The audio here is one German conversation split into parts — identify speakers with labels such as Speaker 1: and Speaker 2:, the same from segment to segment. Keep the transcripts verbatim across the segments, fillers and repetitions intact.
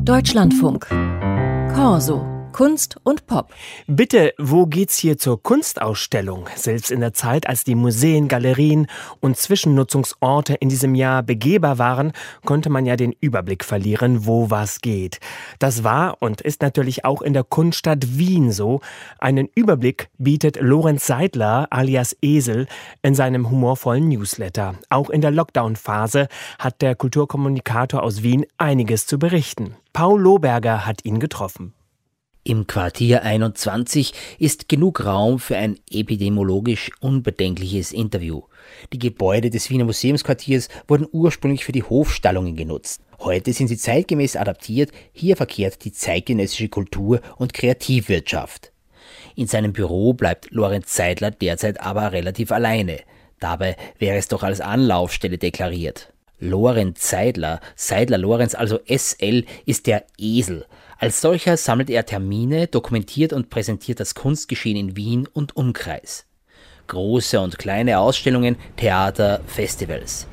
Speaker 1: Deutschlandfunk. Corso. Kunst und Pop.
Speaker 2: Bitte, wo geht's hier zur Kunstausstellung? Selbst in der Zeit, als die Museen, Galerien und Zwischennutzungsorte in diesem Jahr begehbar waren, konnte man ja den Überblick verlieren, wo was geht. Das war und ist natürlich auch in der Kunststadt Wien so. Einen Überblick bietet Lorenz Seidler alias Esel in seinem humorvollen Newsletter. Auch in der Lockdown-Phase hat der Kulturkommunikator aus Wien einiges zu berichten. Paul Lohberger hat ihn getroffen.
Speaker 3: Im Quartier einundzwanzig ist genug Raum für ein epidemiologisch unbedenkliches Interview. Die Gebäude des Wiener Museumsquartiers wurden ursprünglich für die Hofstallungen genutzt. Heute sind sie zeitgemäß adaptiert, hier verkehrt die zeitgenössische Kultur- und Kreativwirtschaft. In seinem Büro bleibt Lorenz Seidler derzeit aber relativ alleine. Dabei wäre es doch als Anlaufstelle deklariert. Lorenz Seidler, Seidler Lorenz, also S L, ist der Esel. Als solcher sammelt er Termine, dokumentiert und präsentiert das Kunstgeschehen in Wien und Umkreis. Große und kleine Ausstellungen, Theater, Festivals.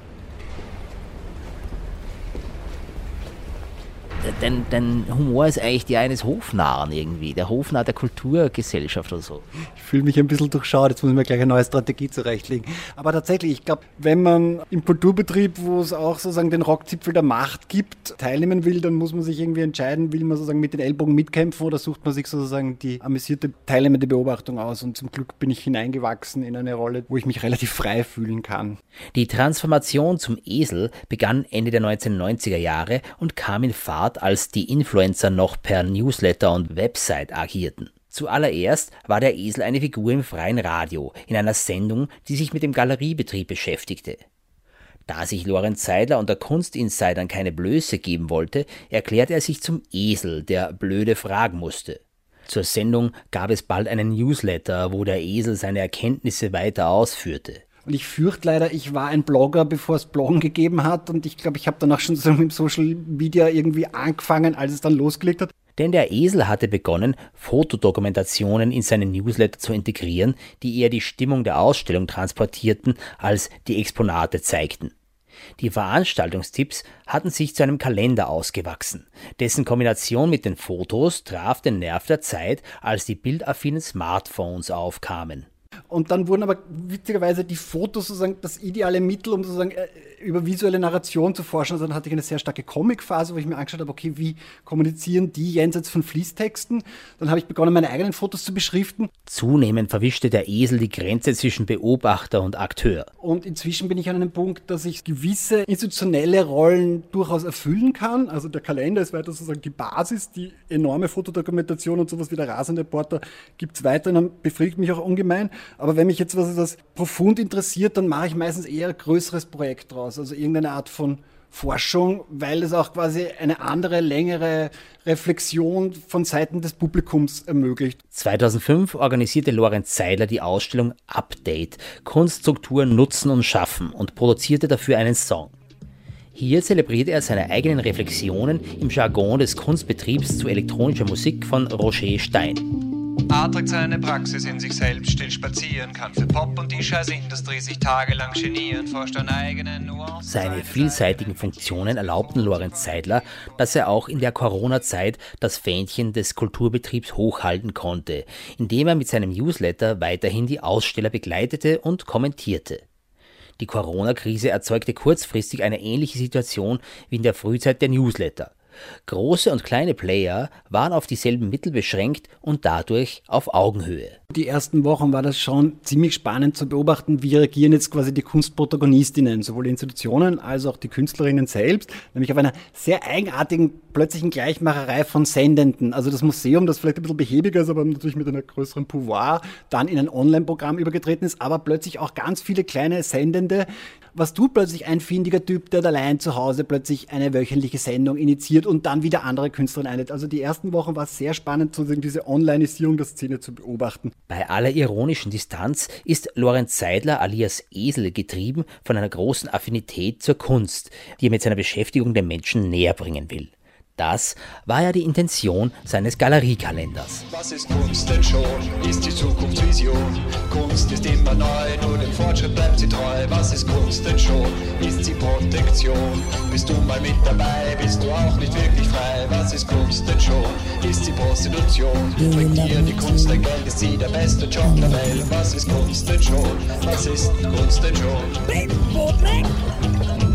Speaker 3: Dein, dein Humor ist eigentlich der eines Hofnarren irgendwie, der Hofnarr der Kulturgesellschaft oder so.
Speaker 4: Ich fühle mich ein bisschen durchschaut, jetzt muss ich mir gleich eine neue Strategie zurechtlegen. Aber tatsächlich, ich glaube, wenn man im Kulturbetrieb, wo es auch sozusagen den Rockzipfel der Macht gibt, teilnehmen will, dann muss man sich irgendwie entscheiden, will man sozusagen mit den Ellbogen mitkämpfen oder sucht man sich sozusagen die amüsierte, teilnehmende Beobachtung aus. Und zum Glück bin ich hineingewachsen in eine Rolle, wo ich mich relativ frei fühlen kann.
Speaker 3: Die Transformation zum Esel begann Ende der neunzehnhundertneunziger Jahre und kam in Fahrt, als die Influencer noch per Newsletter und Website agierten. Zuallererst war der Esel eine Figur im freien Radio, in einer Sendung, die sich mit dem Galeriebetrieb beschäftigte. Da sich Lorenz Seidler unter Kunstinsidern keine Blöße geben wollte, erklärte er sich zum Esel, der blöde fragen musste. Zur Sendung gab es bald einen Newsletter, wo der Esel seine Erkenntnisse weiter ausführte.
Speaker 4: Und ich fürchte leider, ich war ein Blogger, bevor es Bloggen gegeben hat. Und ich glaube, ich habe dann auch schon so im Social Media irgendwie angefangen, als es dann losgelegt hat.
Speaker 3: Denn der Esel hatte begonnen, Fotodokumentationen in seinen Newsletter zu integrieren, die eher die Stimmung der Ausstellung transportierten, als die Exponate zeigten. Die Veranstaltungstipps hatten sich zu einem Kalender ausgewachsen. Dessen Kombination mit den Fotos traf den Nerv der Zeit, als die bildaffinen Smartphones aufkamen.
Speaker 4: Und dann wurden aber witzigerweise die Fotos sozusagen das ideale Mittel, um sozusagen äh, über visuelle Narration zu forschen. Also dann hatte ich eine sehr starke Comic-Phase, wo ich mir angeschaut habe, okay, wie kommunizieren die jenseits von Fließtexten? Dann habe ich begonnen, meine eigenen Fotos zu beschriften.
Speaker 3: Zunehmend verwischte der Esel die Grenze zwischen Beobachter und Akteur.
Speaker 4: Und inzwischen bin ich an einem Punkt, dass ich gewisse institutionelle Rollen durchaus erfüllen kann. Also der Kalender ist weiter sozusagen die Basis, die enorme Fotodokumentation und sowas wie der Rasenreporter gibt es weiter, dann befriedigt mich auch ungemein. Aber wenn mich jetzt was das profund interessiert, dann mache ich meistens eher ein größeres Projekt draus, also irgendeine Art von Forschung, weil es auch quasi eine andere, längere Reflexion von Seiten des Publikums ermöglicht.
Speaker 3: zweitausendfünf organisierte Lorenz Seidler die Ausstellung Update, Kunststrukturen nutzen und schaffen und produzierte dafür einen Song. Hier zelebriert er seine eigenen Reflexionen im Jargon des Kunstbetriebs zu elektronischer Musik von Roger Stein.
Speaker 5: A trägt seine Praxis in sich selbst, still spazieren, kann für Pop und die Scheißindustrie sich tagelang genieren, forscht an eigenen Nuancen.
Speaker 3: Seine vielseitigen Funktionen erlaubten Lorenz Seidler, dass er auch in der Corona-Zeit das Fähnchen des Kulturbetriebs hochhalten konnte, indem er mit seinem Newsletter weiterhin die Aussteller begleitete und kommentierte. Die Corona-Krise erzeugte kurzfristig eine ähnliche Situation wie in der Frühzeit der Newsletter. Große und kleine Player waren auf dieselben Mittel beschränkt und dadurch auf Augenhöhe.
Speaker 4: Die ersten Wochen war das schon ziemlich spannend zu beobachten, wie reagieren jetzt quasi die Kunstprotagonistinnen, sowohl die Institutionen als auch die Künstlerinnen selbst, nämlich auf einer sehr eigenartigen, plötzlichen Gleichmacherei von Sendenden. Also das Museum, das vielleicht ein bisschen behäbiger ist, aber natürlich mit einer größeren Pouvoir, dann in ein Online-Programm übergetreten ist, aber plötzlich auch ganz viele kleine Sendende. Was tut plötzlich ein findiger Typ, der allein zu Hause plötzlich eine wöchentliche Sendung initiiert und dann wieder andere Künstlerinnen einlädt? Also die ersten Wochen war es sehr spannend, sozusagen diese Onlineisierung der Szene zu beobachten.
Speaker 3: Bei aller ironischen Distanz ist Lorenz Seidler alias Esel getrieben von einer großen Affinität zur Kunst, die er mit seiner Beschäftigung den Menschen näher bringen will. Das war ja die Intention seines Galeriekalenders.
Speaker 5: Was ist Kunst denn schon? Ist die Zukunftsvision? Kunst ist immer neu, nur dem Fortschritt bleibt sie treu. Was ist Kunst denn schon? Ist sie Protektion? Bist du mal mit dabei? Bist du auch nicht wirklich frei? Was was ist Kunst denn schon? Ist sie Prostitution? Bringt ihr die Kunst ein Geld? Ist sie der beste Job der Welt? Was ist Kunst denn schon? Was ist Kunst denn schon?